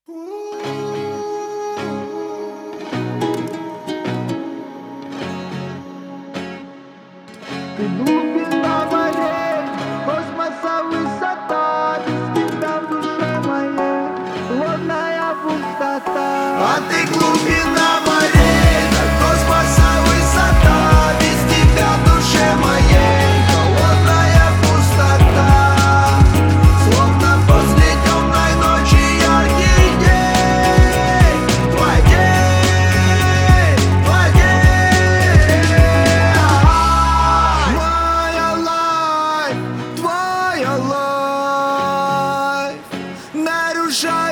Ты глубина морей, космоса высота, без тебя в душе моей холодная пустота. А ты глубина морей, космоса высота, без тебя в душе моей холодная пустота. Словно после темной ночи яркий день, твой день, твой день. Твоя life, нарушает